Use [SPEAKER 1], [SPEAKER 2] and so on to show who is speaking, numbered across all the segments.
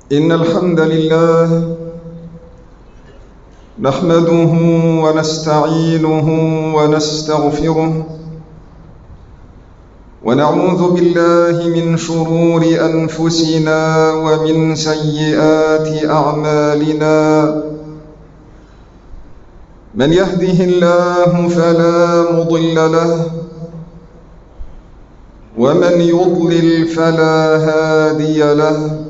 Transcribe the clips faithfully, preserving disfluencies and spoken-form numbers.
[SPEAKER 1] إن الحمد لله نحمده ونستعينه ونستغفره ونعوذ بالله من شرور أنفسنا ومن سيئات أعمالنا. من يهده الله فلا مضل له ومن يضلل فلا هادي له،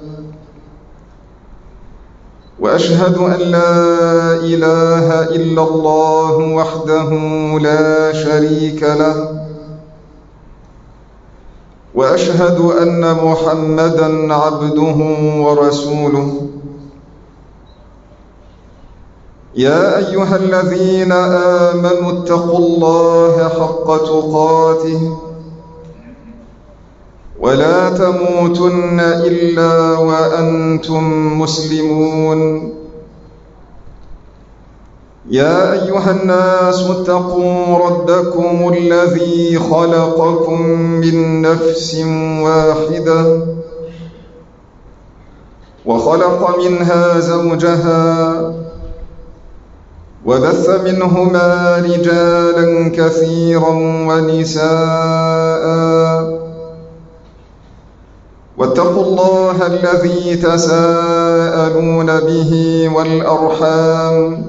[SPEAKER 1] وأشهد أن لا إله إلا الله وحده لا شريك له، وأشهد أن محمدًا عبده ورسوله. يا أيها الذين آمنوا اتقوا الله حق تقاته ولا تموتن إلا وأنتم مسلمون. يا أيها الناس اتقوا ربكم الذي خلقكم من نفس واحدة وخلق منها زوجها وبث منهما رجالا كثيرا ونساء، واتقوا الله الذي تساءلون به والأرحام،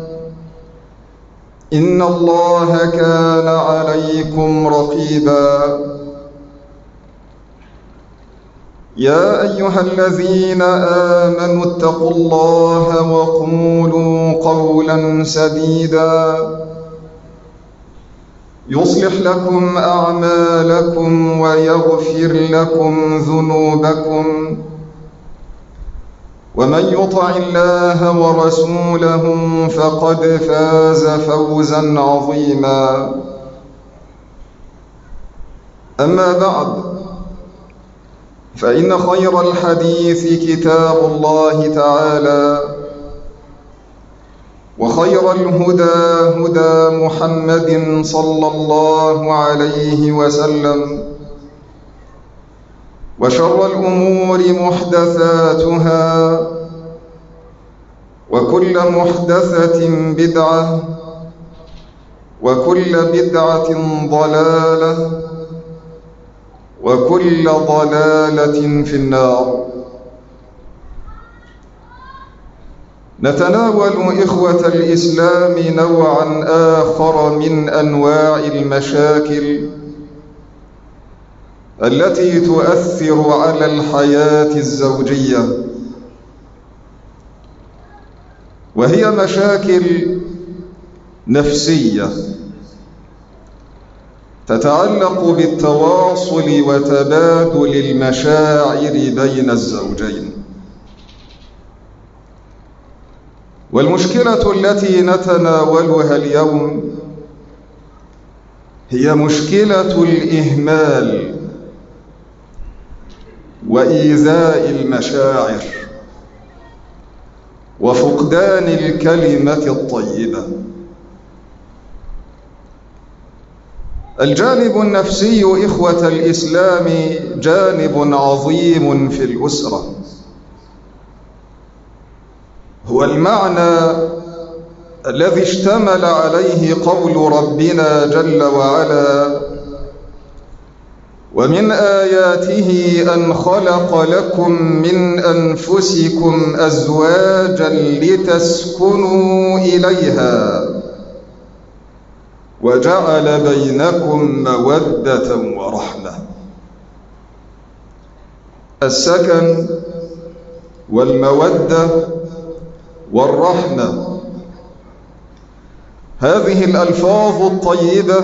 [SPEAKER 1] إن الله كان عليكم رقيبا. يا أيها الذين آمنوا اتقوا الله وقولوا قولا سديدا يصلح لكم أعمالكم ويغفر لكم ذنوبكم، ومن يطع الله ورسوله فقد فاز فوزا عظيما. أما بعد، فإن خير الحديث كتاب الله تعالى، وخير الهدى هدى محمد صلى الله عليه وسلم، وشر الأمور محدثاتها، وكل محدثة بدعة، وكل بدعة ضلالة، وكل ضلالة في النار. نتناول إخوة الإسلام نوعا آخر من أنواع المشاكل التي تؤثر على الحياة الزوجية، وهي مشاكل نفسية تتعلق بالتواصل وتبادل المشاعر بين الزوجين. والمشكلة التي نتناولها اليوم هي مشكلة الإهمال وإيذاء المشاعر وفقدان الكلمة الطيبة. الجانب النفسي إخوة الإسلام جانب عظيم في الأسرة، هو المعنى الذي اشتمل عليه قول ربنا جل وعلا: ومن آياته أن خلق لكم من أنفسكم أزواجا لتسكنوا إليها وجعل بينكم مودة ورحمة. السكن والمودة والرحمة، هذه الألفاظ الطيبة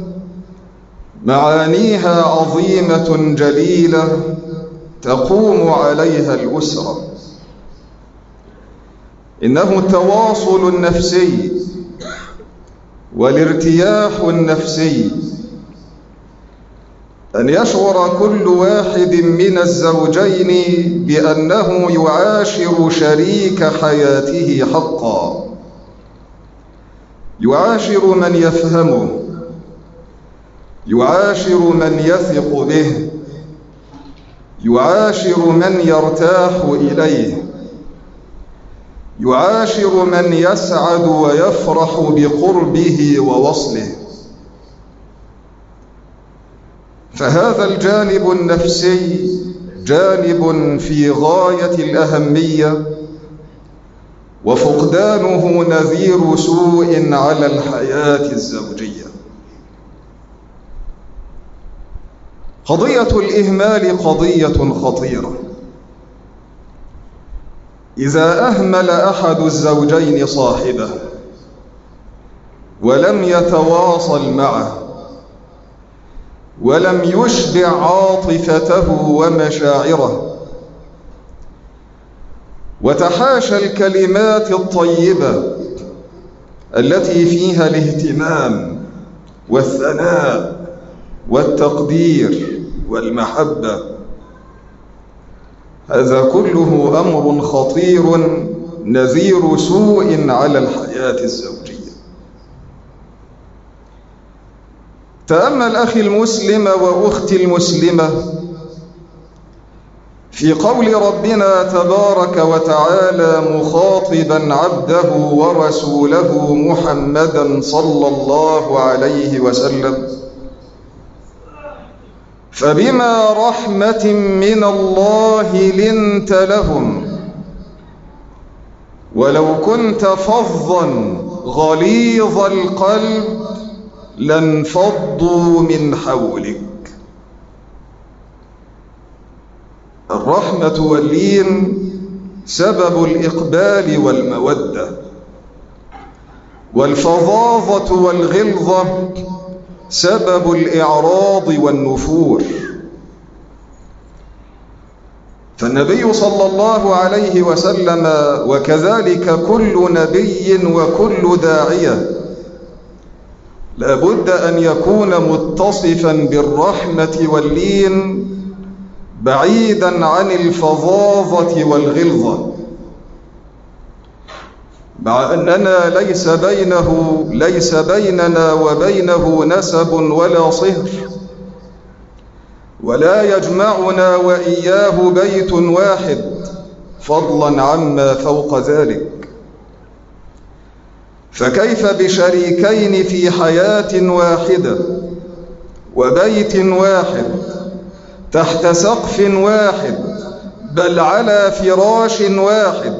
[SPEAKER 1] معانيها عظيمة جليلة تقوم عليها الأسرة. إنه التواصل النفسي والارتياح النفسي، أن يشعر كل واحد من الزوجين بأنه يعاشر شريك حياته حقا، يعاشر من يفهمه، يعاشر من يثق به، يعاشر من يرتاح إليه، يعاشر من يسعد ويفرح بقربه ووصله. فهذا الجانب النفسي جانب في غاية الأهمية، وفقدانه نذير سوء على الحياة الزوجية. قضية الإهمال قضية خطيرة. إذا أهمل أحد الزوجين صاحبه ولم يتواصل معه ولم يشبع عاطفته ومشاعره وتحاشى الكلمات الطيبة التي فيها الاهتمام والثناء والتقدير والمحبة، هذا كله أمر خطير نذير سوء على الحياة الزوجية. تأمل أخي المسلم وأختي المسلمة في قول ربنا تبارك وتعالى مخاطبا عبده ورسوله محمدا صلى الله عليه وسلم: فبما رحمة من الله لنت لهم ولو كنت فظا غليظ القلب لانفضوا من حولك. الرحمة واللين سبب الإقبال والمودة، والفظاظة والغلظة سبب الإعراض والنفور. فالنبي صلى الله عليه وسلم وكذلك كل نبي وكل داعية لا بد أن يكون متصفا بالرحمة واللين بعيدا عن الفظاظة والغلظة، مع أننا ليس بينه ليس بيننا وبينه نسب ولا صهر، ولا يجمعنا وإياه بيت واحد فضلا عما فوق ذلك. فكيف بشريكين في حياة واحدة وبيت واحد تحت سقف واحد بل على فراش واحد؟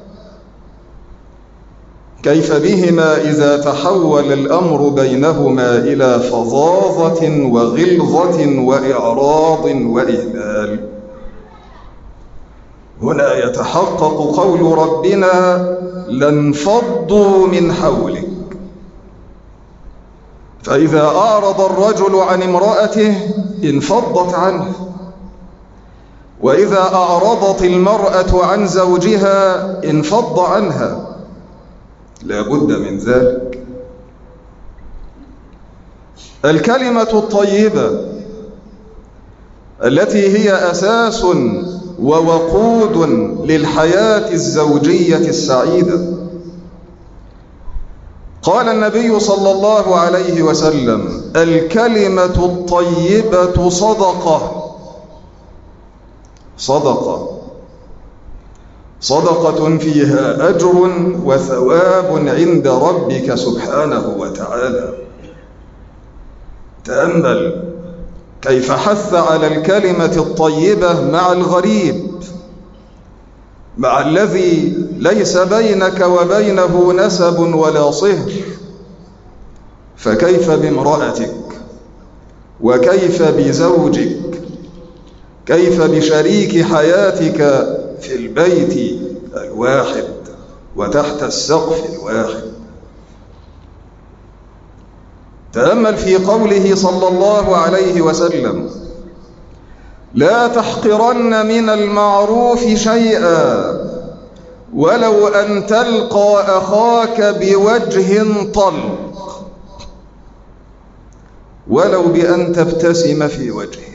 [SPEAKER 1] كيف بهما إذا تحول الأمر بينهما إلى فظاظة وغلظة وإعراض وإهمال؟ هنا يتحقق قول ربنا لانفضوا من حولك. فإذا أعرض الرجل عن امرأته انفضت عنه، وإذا أعرضت المرأة عن زوجها انفض عنها. لا بد من ذلك. الكلمة الطيبة التي هي أساس ووقود للحياة الزوجية السعيدة. قال النبي صلى الله عليه وسلم: الكلمة الطيبة صدقة. صدقة صدقة فيها أجر وثواب عند ربك سبحانه وتعالى. تأمل كيف حث على الكلمة الطيبة مع الغريب، مع الذي ليس بينك وبينه نسب ولا صهر. فكيف بامرأتك؟ وكيف بزوجك؟ كيف بشريك حياتك في البيت الواحد وتحت السقف الواحد؟ تأمل في قوله صلى الله عليه وسلم: لا تحقرن من المعروف شيئا ولو أن تلقى أخاك بوجه طلق، ولو بأن تبتسم في وجهه،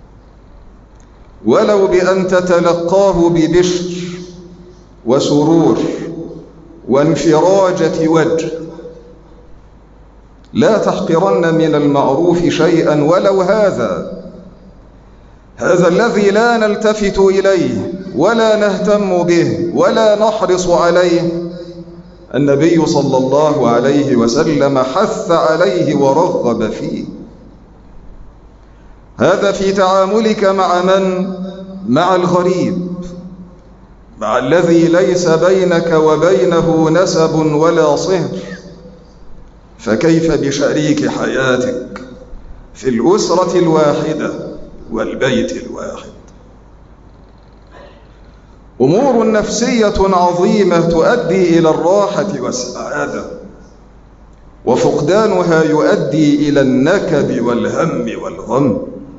[SPEAKER 1] ولو بأن تتلقاه ببشر وسرور وانفراجة وجه. لا تحقرن من المعروف شيئا ولو هذا هذا الذي لا نلتفت إليه ولا نهتم به ولا نحرص عليه، النبي صلى الله عليه وسلم حث عليه ورغب فيه. هذا في تعاملك مع من؟ مع الغريب، مع الذي ليس بينك وبينه نسب ولا صهر، فكيف بشريك حياتك في الأسرة الواحدة والبيت الواحد؟ أمور نفسية عظيمة تؤدي إلى الراحة والسعادة، وفقدانها يؤدي إلى النكد والهم والغم.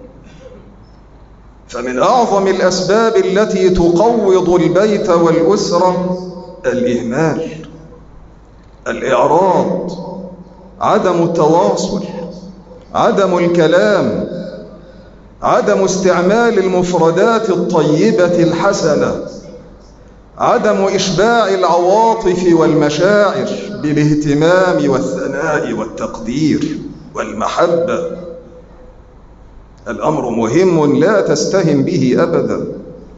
[SPEAKER 1] فمن أعظم الأسباب التي تقوض البيت والأسرة الإهمال، الإعراض، عدم التواصل، عدم الكلام، عدم استعمال المفردات الطيبة الحسنة، عدم إشباع العواطف والمشاعر بالاهتمام والثناء والتقدير والمحبة. الأمر مهم لا تستهن به أبدا.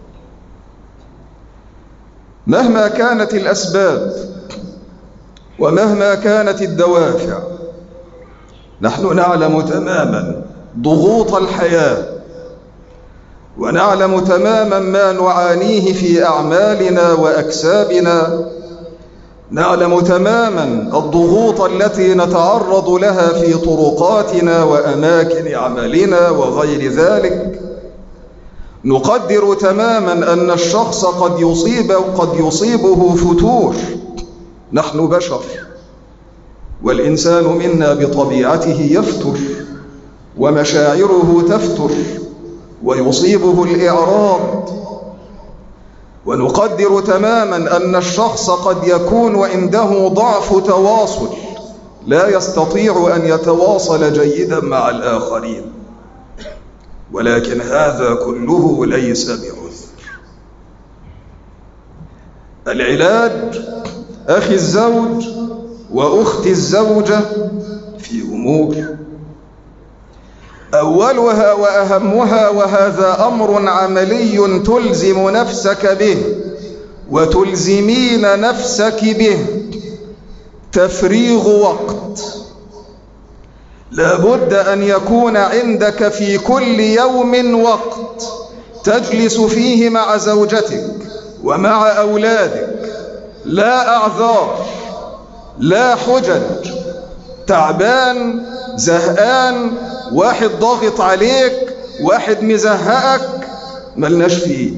[SPEAKER 1] مهما كانت الأسباب ومهما كانت الدوافع، نحن نعلم تماما ضغوط الحياة، ونعلم تماما ما نعانيه في أعمالنا وأكسابنا، نعلم تماما الضغوط التي نتعرض لها في طرقاتنا وأماكن عملنا وغير ذلك. نقدر تماما أن الشخص قد يصيب قد يصيبه فتور، نحن بشر، والإنسان منا بطبيعته يفتر ومشاعره تفتر ويصيبه الإعراض. ونقدر تماما أن الشخص قد يكون عنده ضعف تواصل، لا يستطيع أن يتواصل جيدا مع الآخرين، ولكن هذا كله ليس بعذر. العلاج أخي الزوج وأختي الزوجة في أمور، أولها وأهمها، وهذا أمر عملي تلزم نفسك به وتلزمين نفسك به، تفريغ وقت. لا بد أن يكون عندك في كل يوم وقت تجلس فيه مع زوجتك ومع أولادك، لا أعذار، لا حجج، تعبان، زهقان، واحد ضاغط عليك، واحد مزهقك، ملناش فيه.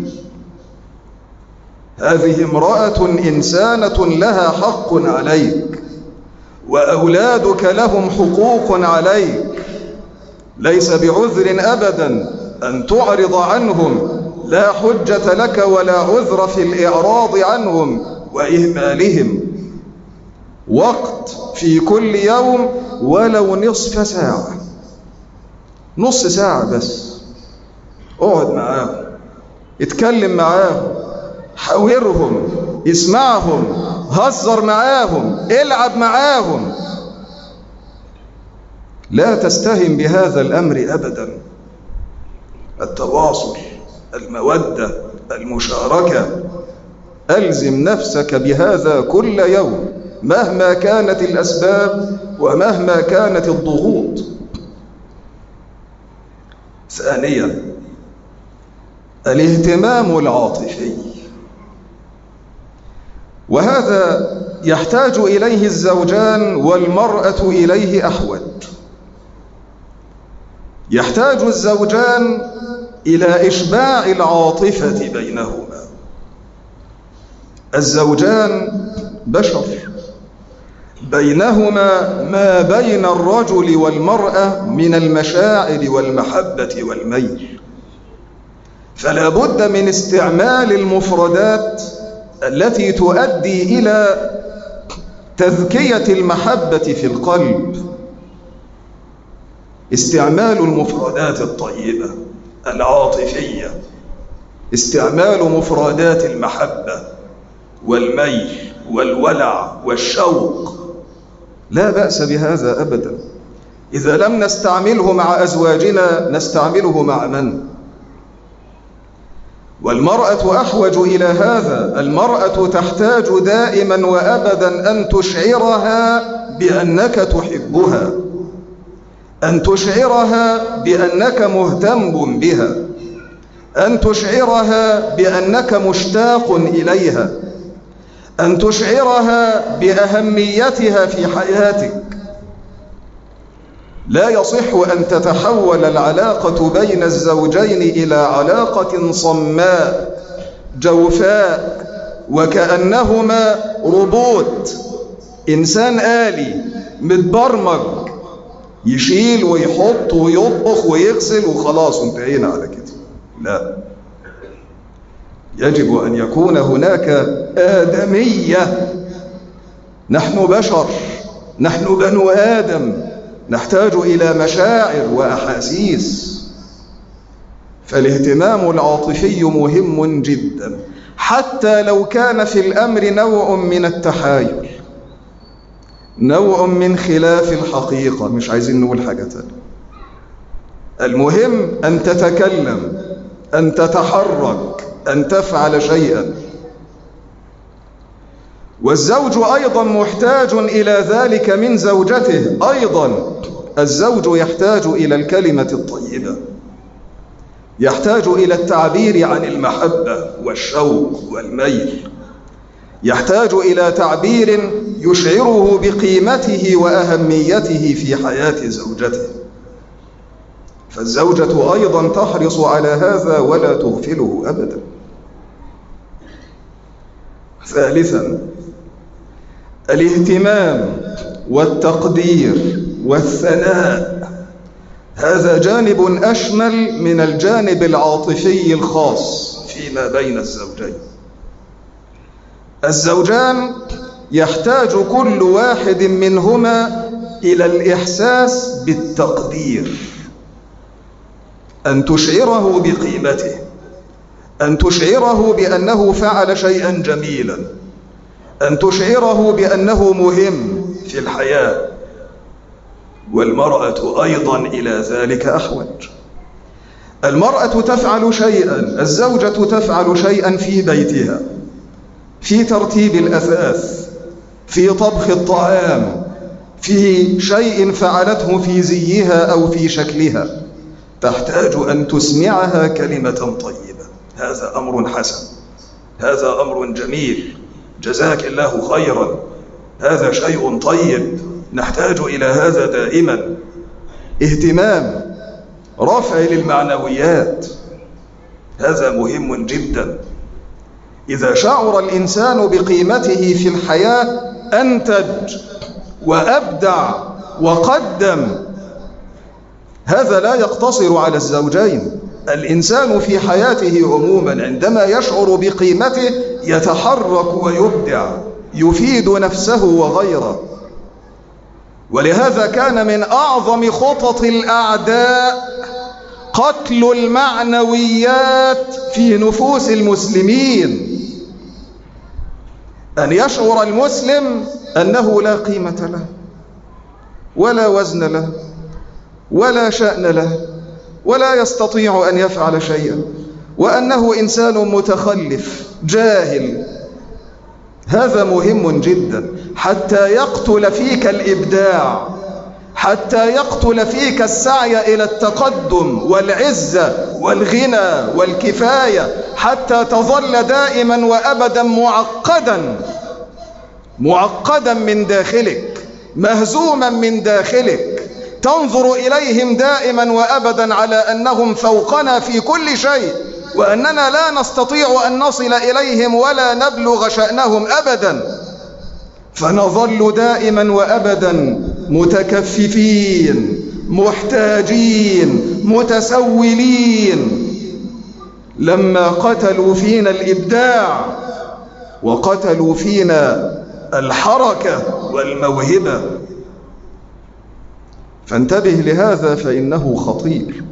[SPEAKER 1] هذه امرأة إنسانة لها حق عليك، وأولادك لهم حقوق عليك، ليس بعذر أبدا أن تعرض عنهم، لا حجة لك ولا عذر في الإعراض عنهم وإهمالهم. وقت في كل يوم ولو نصف ساعة، نص ساعة بس، اقعد معاهم، اتكلم معاهم، حاورهم، اسمعهم، هزر معاهم، العب معاهم. لا تستهن بهذا الأمر أبدا. التواصل، المودة، المشاركة، ألزم نفسك بهذا كل يوم مهما كانت الأسباب ومهما كانت الضغوط. ثانيا، الاهتمام العاطفي، وهذا يحتاج إليه الزوجان والمرأة إليه أحوج. يحتاج الزوجان إلى إشباع العاطفة بينهما. الزوجان بشر، بينهما ما بين الرجل والمرأة من المشاعر والمحبة والميل، فلا بد من استعمال المفردات التي تؤدي إلى تذكية المحبة في القلب. استعمال المفردات الطيبة العاطفية، استعمال مفردات المحبة والميل والولع والشوق، لا بأس بهذا أبدا. إذا لم نستعمله مع أزواجنا نستعمله مع من؟ والمرأة أحوج إلى هذا. المرأة تحتاج دائما وأبدا أن تشعرها بأنك تحبها، أن تشعرها بأنك مهتم بها، أن تشعرها بأنك مشتاق إليها، أن تشعرها بأهميتها في حياتك. لا يصح أن تتحول العلاقة بين الزوجين إلى علاقة صماء جوفاء وكأنهما روبوت، إنسان آلي متبرمج يشيل ويحط ويطبخ ويغسل وخلاص وانتهينا على كده. لا، يجب أن يكون هناك آدمية. نحن بشر، نحن بنو آدم، نحتاج إلى مشاعر وأحاسيس. فالاهتمام العاطفي مهم جدا، حتى لو كان في الأمر نوع من التحايل، نوع من خلاف الحقيقة، مش عايزين نقول حاجة تانية. المهم أن تتكلم، أن تتحرك، أن تفعل شيئا. والزوج أيضا محتاج إلى ذلك من زوجته. أيضا الزوج يحتاج إلى الكلمة الطيبة، يحتاج إلى التعبير عن المحبة والشوق والميل، يحتاج إلى تعبير يشعره بقيمته وأهميته في حياة زوجته. فالزوجة أيضا تحرص على هذا ولا تغفله أبدا. ثالثا، الاهتمام والتقدير والثناء، هذا جانب أشمل من الجانب العاطفي الخاص فيما بين الزوجين. الزوجان يحتاج كل واحد منهما إلى الإحساس بالتقدير، أن تشعره بقيمته، أن تشعره بأنه فعل شيئا جميلا، أن تشعره بأنه مهم في الحياة. والمرأة أيضا إلى ذلك أحوج. المرأة تفعل شيئا، الزوجة تفعل شيئا في بيتها، في ترتيب الأثاث، في طبخ الطعام، في شيء فعلته في زيها أو في شكلها، تحتاج أن تسمعها كلمة طيبة. هذا أمر حسن، هذا أمر جميل، جزاك الله خيرا، هذا شيء طيب، نحتاج إلى هذا دائما. اهتمام، رفع للمعنويات، هذا مهم جدا. إذا شعر الإنسان بقيمته في الحياة أنتج وأبدع وقدم. هذا لا يقتصر على الزوجين. الإنسان في حياته عموما عندما يشعر بقيمته يتحرك ويبدع، يفيد نفسه وغيره. ولهذا كان من أعظم خطط الأعداء قتل المعنويات في نفوس المسلمين، أن يشعر المسلم أنه لا قيمة له ولا وزن له ولا شأن له ولا يستطيع أن يفعل شيئا، وأنه إنسان متخلف جاهل. هذا مهم جدا، حتى يقتل فيك الإبداع، حتى يقتل فيك السعي إلى التقدم والعزة والغنى والكفاية، حتى تظل دائما وأبدا معقدا معقدا من داخلك، مهزوما من داخلك، تنظر إليهم دائما وأبدا على أنهم فوقنا في كل شيء، وأننا لا نستطيع أن نصل إليهم ولا نبلغ شأنهم أبدا. فنظل دائما وأبدا متكففين، محتاجين، متسولين، لما قتلوا فينا الإبداع وقتلوا فينا الحركة والموهبة. فانتبه لهذا فإنه خطير.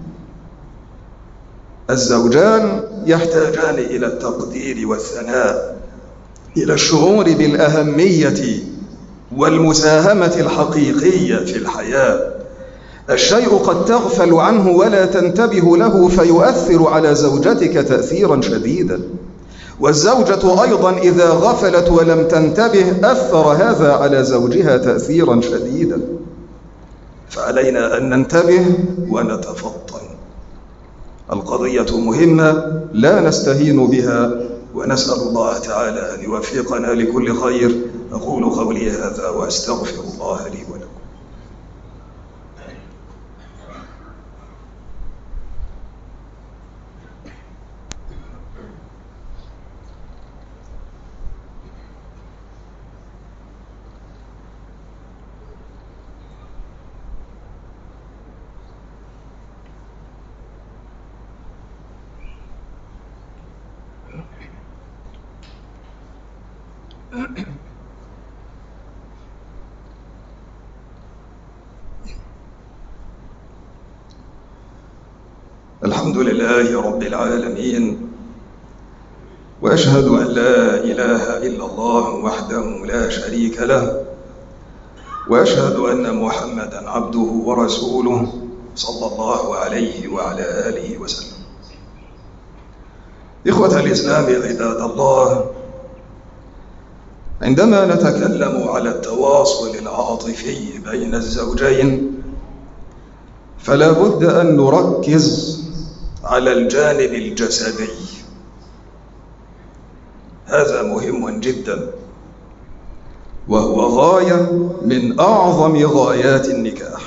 [SPEAKER 1] الزوجان يحتاجان إلى التقدير والثناء، إلى الشعور بالأهمية والمساهمة الحقيقية في الحياة. الشيء قد تغفل عنه ولا تنتبه له فيؤثر على زوجتك تأثيرا شديدا، والزوجة أيضا إذا غفلت ولم تنتبه أثر هذا على زوجها تأثيرا شديدا. فعلينا أن ننتبه ونتفطن. القضية مهمة لا نستهين بها، ونسأل الله تعالى أن يوفقنا لكل خير. أقول قولي هذا وأستغفر الله لي ولكم. الحمد لله رب العالمين، وأشهد أن لا إله إلا الله وحده لا شريك له، وأشهد أن محمدًا عبده ورسوله صلى الله عليه وعلى آله وسلم. إخوة الإسلام عباد الله، عندما نتكلم على التواصل العاطفي بين الزوجين فلا بد أن نركز على الجانب الجسدي. هذا مهم جدا، وهو غاية من أعظم غايات النكاح،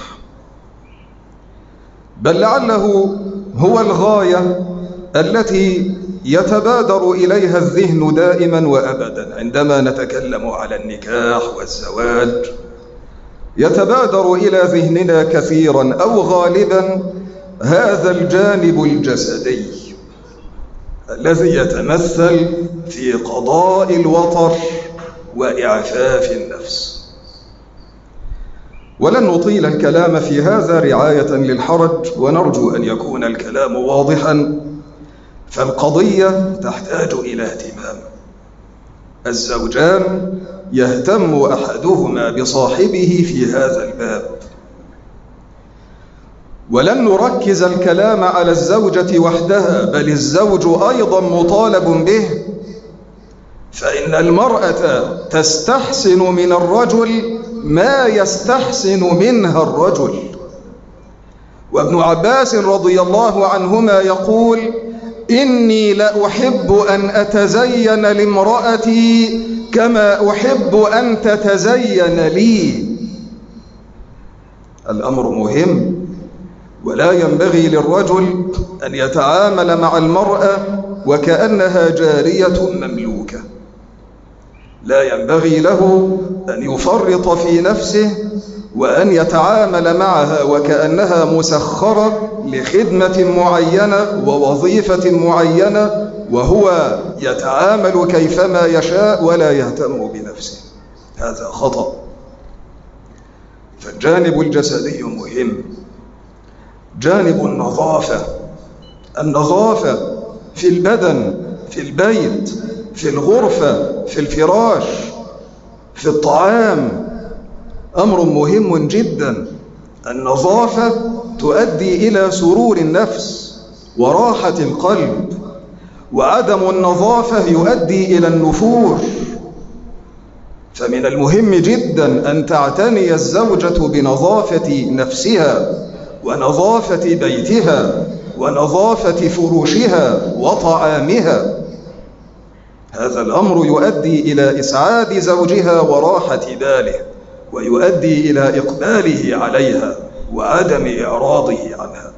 [SPEAKER 1] بل لعله هو الغاية التي يتبادر إليها الذهن دائما وأبدا. عندما نتكلم على النكاح والزواج يتبادر إلى ذهننا كثيرا أو غالبا هذا الجانب الجسدي الذي يتمثل في قضاء الوطر وإعفاف النفس. ولن نطيل الكلام في هذا رعاية للحرج، ونرجو أن يكون الكلام واضحا، فالقضية تحتاج إلى اهتمام. الزوجان يهتم أحدهما بصاحبه في هذا الباب، ولن نركز الكلام على الزوجة وحدها، بل الزوج أيضا مطالب به، فإن المرأة تستحسن من الرجل ما يستحسن منها الرجل. وابن عباس رضي الله عنهما يقول: إني لأحب أن أتزين لامرأتي كما أحب أن تتزين لي. الأمر مهم، ولا ينبغي للرجل أن يتعامل مع المرأة وكأنها جارية مملوكة. لا ينبغي له أن يفرط في نفسه وأن يتعامل معها وكأنها مسخرة لخدمة معينة ووظيفة معينة، وهو يتعامل كيفما يشاء ولا يهتم بنفسه. هذا خطأ. فالجانب الجسدي مهم. جانب النظافة، النظافة في البدن، في البيت، في الغرفة، في الفراش، في الطعام، أمر مهم جدا. النظافة تؤدي إلى سرور النفس وراحة القلب، وعدم النظافة يؤدي إلى النفور. فمن المهم جدا أن تعتني الزوجة بنظافة نفسها ونظافة بيتها ونظافة فروشها وطعامها. هذا الأمر يؤدي إلى إسعاد زوجها وراحة باله، ويؤدي إلى إقباله عليها وعدم إعراضه عنها.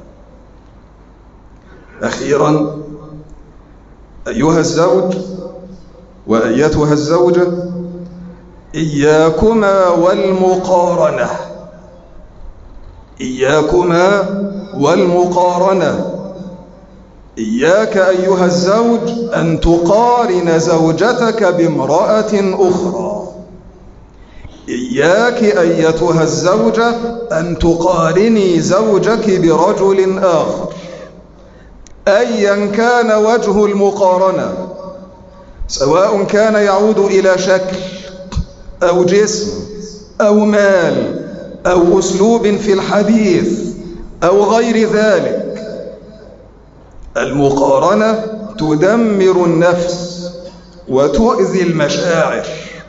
[SPEAKER 1] أخيرا، أيها الزوج وأيتها الزوجة، إياكما والمقارنة، إياكما والمقارنة. إياك أيها الزوج أن تقارن زوجتك بامرأة أخرى. إياك أيتها الزوجة أن تقارني زوجك برجل آخر، أيا كان وجه المقارنة، سواء كان يعود إلى شكل أو جسم أو مال أو أسلوب في الحديث أو غير ذلك. المقارنة تدمر النفس وتؤذي المشاعر،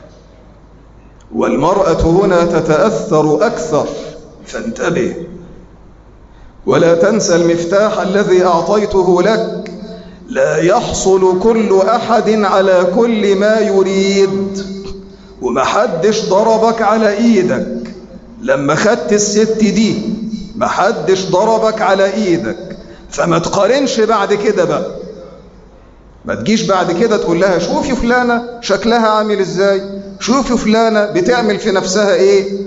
[SPEAKER 1] والمرأة هنا تتأثر أكثر، فانتبه. ولا تنسى المفتاح الذي أعطيته لك، لا يحصل كل أحد على كل ما يريد، ومحدش ضربك على إيدك لما خدت الست دي، محدش ضربك على إيدك. فما تقارنش بعد كده بقى، ما تجيش بعد كده تقول لها شوفي فلانة شكلها عامل ازاي، شوفي فلانة بتعمل في نفسها ايه.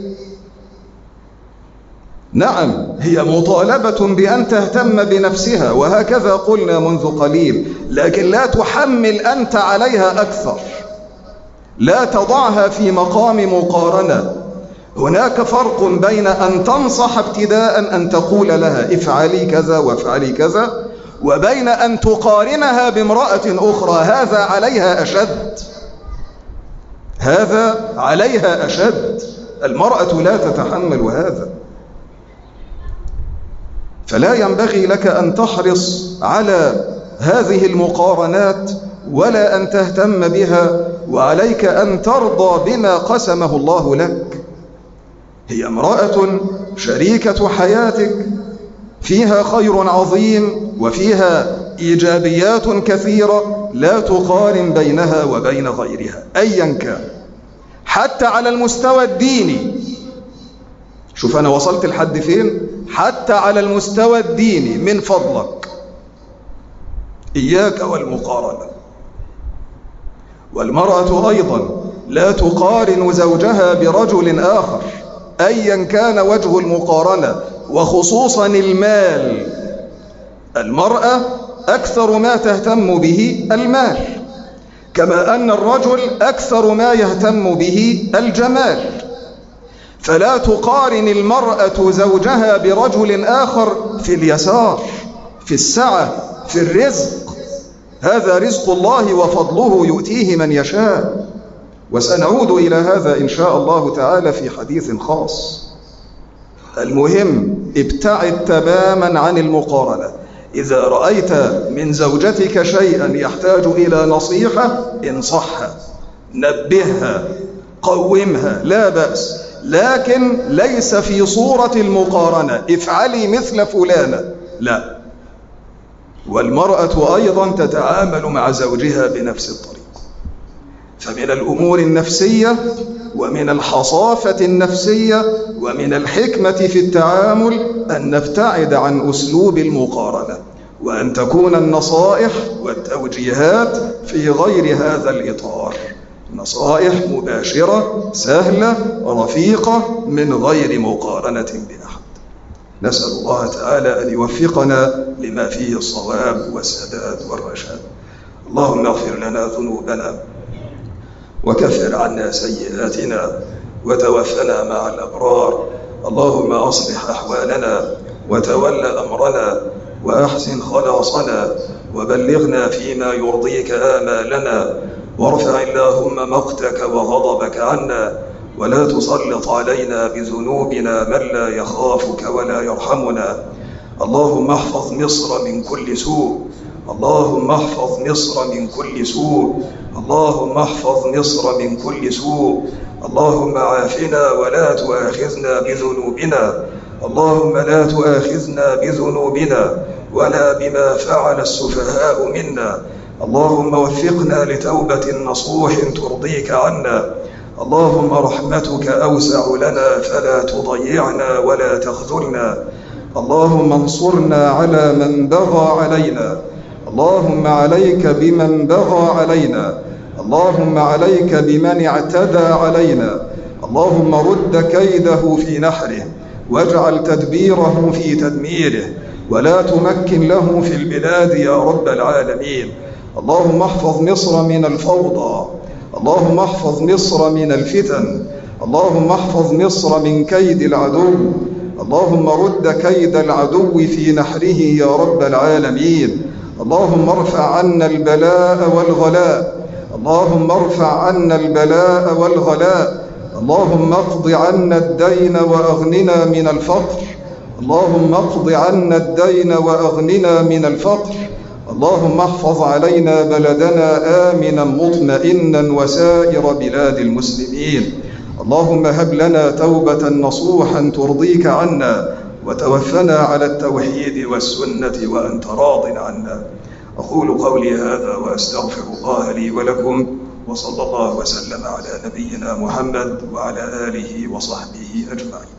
[SPEAKER 1] نعم، هي مطالبة بأن تهتم بنفسها، وهكذا قلنا منذ قليل، لكن لا تحمل أنت عليها أكثر، لا تضعها في مقام مقارنة. هناك فرق بين أن تنصح ابتداء أن تقول لها افعلي كذا وافعلي كذا، وبين أن تقارنها بامرأة أخرى، هذا عليها أشد، هذا عليها أشد. المرأة لا تتحمل هذا. فلا ينبغي لك أن تحرص على هذه المقارنات ولا أن تهتم بها، وعليك أن ترضى بما قسمه الله لك. هي امرأة شريكة حياتك، فيها خير عظيم وفيها إيجابيات كثيرة، لا تقارن بينها وبين غيرها أيا كان، حتى على المستوى الديني. شوف أنا وصلت لحد فين؟ حتى على المستوى الديني من فضلك إياك والمقارنة. والمرأة أيضا لا تقارن زوجها برجل آخر أيا كان وجه المقارنة، وخصوصا المال. المرأة أكثر ما تهتم به المال، كما أن الرجل أكثر ما يهتم به الجمال. فلا تقارن المرأة زوجها برجل آخر في اليسار، في السعة، في الرزق. هذا رزق الله وفضله يؤتيه من يشاء، وسنعود إلى هذا إن شاء الله تعالى في حديث خاص. المهم ابتعد تماما عن المقارنة. إذا رأيت من زوجتك شيئا يحتاج إلى نصيحة، انصحها، نبهها، قومها، لا بأس، لكن ليس في صورة المقارنة افعلي مثل فلانة، لا. والمرأة أيضا تتعامل مع زوجها بنفس الطريقة. فمن الأمور النفسية ومن الحصافة النفسية ومن الحكمة في التعامل أن نبتعد عن أسلوب المقارنة، وأن تكون النصائح والتوجيهات في غير هذا الإطار، نصائح مباشرة سهلة رفيقة من غير مقارنة بأحد. نسأل الله تعالى أن يوفقنا لما فيه الصواب والسداد والرشاد. اللهم اغفر لنا ذنوبنا وكفر عنا سيئاتنا وتوفنا مع الأبرار. اللهم أصلح أحوالنا وتول أمرنا وأحسن خلاصنا وبلغنا فيما يرضيك آمالنا، وارفع اللهم مقتك وغضبك عنا، ولا تسلط علينا بذنوبنا من لا يخافك ولا يرحمنا. اللهم احفظ مصر من كل سوء، اللهم احفظ مصر من كل سوء، اللهم احفظ مصر من كل سوء. اللهم عافنا ولا تؤاخذنا بذنوبنا، اللهم لا تؤاخذنا بذنوبنا ولا بما فعل السفهاء منا. اللهم وفقنا لتوبة نصوح ترضيك عنا. اللهم رحمتك أوسع لنا فلا تضيعنا ولا تخذلنا. اللهم انصرنا على من بغى علينا، اللهم عليك بمن بغى علينا، اللهم عليك بمن اعتدى علينا. اللهم رد كيده في نحره واجعل تدبيره في تدميره، ولا تمكن له في البلاد يا رب العالمين. اللهم احفظ مصر من الفوضى، اللهم احفظ مصر من الفتن، اللهم احفظ مصر من كيد العدو. اللهم رد كيد العدو في نحره يا رب العالمين. اللهم ارفع عنا البلاء والغلاء، اللهم ارفع عنا البلاء والغلاء. اللهم اقض عنا الدين وأغننا من الفقر. اللهم اقض عنا الدين وأغننا من الفقر. اللهم احفظ علينا بلدنا آمنا مطمئنا وسائر بلاد المسلمين. اللهم هب لنا توبة نصوحا ترضيك عنا، وتوفنا على التوحيد والسنة وأنت راض عنا. أقول قولي هذا وأستغفر الله لي ولكم، وصلى الله وسلم على نبينا محمد وعلى آله وصحبه أجمعين.